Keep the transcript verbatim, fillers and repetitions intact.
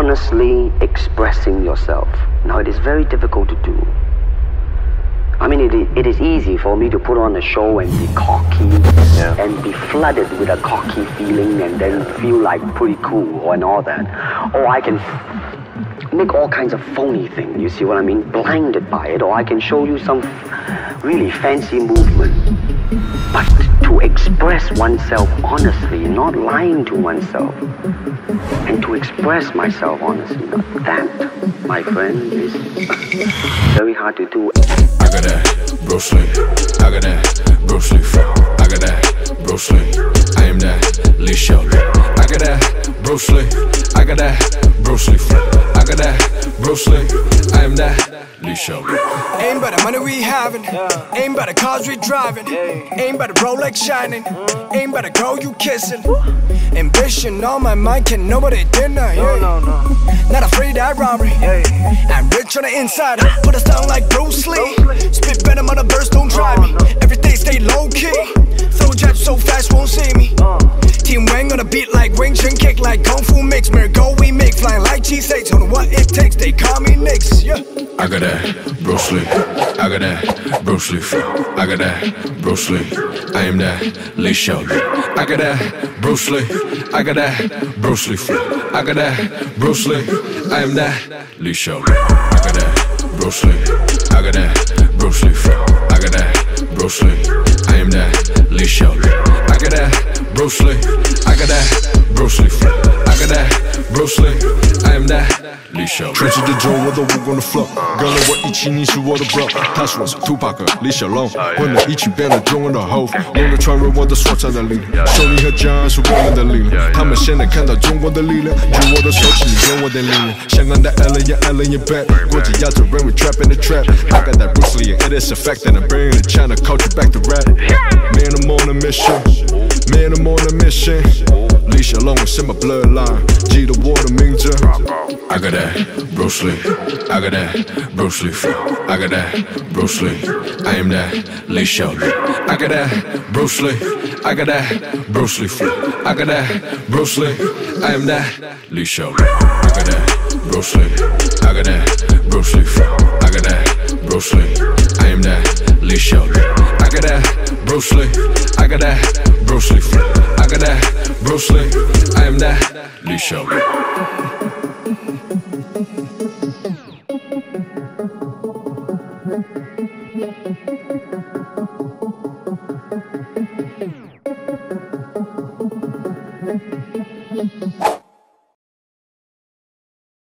honestly expressing yourself. Now, it is very difficult to do. I mean, it, it is easy for me to put on a show and be cocky, yeah, and be flooded with a cocky feeling and then feel like pretty cool and all that. Or I can make all kinds of phony things, you see what I mean? Blinded by it. Or I can show you some really fancy movement. But to express oneself honestly, not lying to oneself, and to express myself honestly, that, my friend, is very hard to do. I got that Bruce Lee, I got that Bruce Lee, I got that Bruce Lee, I am that Lee Shelby. I got that Bruce Lee, I got that Bruce Lee, I got that Bruce Lee, I am that Lee Shelby. Ain't by the money we having, yeah, ain't by the cars we driving, yeah, ain't by the Rolex shining, mm, ain't by the girl you kissing. Ambition on my mind, can nobody deny, yeah. No, no, no. Not afraid of robbery, yeah. I'm rich on the inside, put us down like Bruce Lee. Spit venom on the birds, don't try me. Every day stay low key. Throw jabs so fast, won't see me. Team Wang on a beat like Wing Chun, kick like Kung Fu mix. Go we make, flying like cheesesteaks. Don't know what it takes, they call me Knicks, yeah. I got that Bruce Lee, I got that Bruce Lee, I got that Bruce Lee, I am that Lee Shelby. I got that Bruce Lee, I got that Bruce Lee, I got that Bruce Lee, I am that Lee Shelby. I got that Bruce Lee, I got that Bruce Lee, I got that Bruce Lee, I am that Lee Shelby. I got that Bruce Lee, I got that Bruce Lee, I got that Bruce Lee, I am that Lee Shelby。 全世界只有我的武功的 flow， 跟了我一起，你是我的 bro。他是我是 Tupac 李小龙，混在一起变得中文的 hope， 用来传入我的说唱的力量。胜利和骄傲是我们的力量，他们现在看到中国的力量，举我的手，请你给我点力量。香港的 Allen 也 Allen 也 back， 国际亚洲人 we trap in the trap。I got that Bruce Lee and it is a fact that I'm bringing the China culture back to rap。Man I'm on a mission， Man I'm on a mission。李小龙是 my bloodline， 记得我的名字。 I got that Bruce Lee, I got that Bruce Lee, I got that Bruce Lee, I am that Lee Shelby. I got that Bruce Lee, I got that Bruce Lee, I got that Bruce Lee, I am that Lee Shelby. I got that Bruce Lee, I got that Bruce Lee, I got that Bruce Lee, I am that Lee Shelby. I got that Bruce Lee, I got that Bruce Lee, I got that Bruce Lee, I am that Lee Shelby.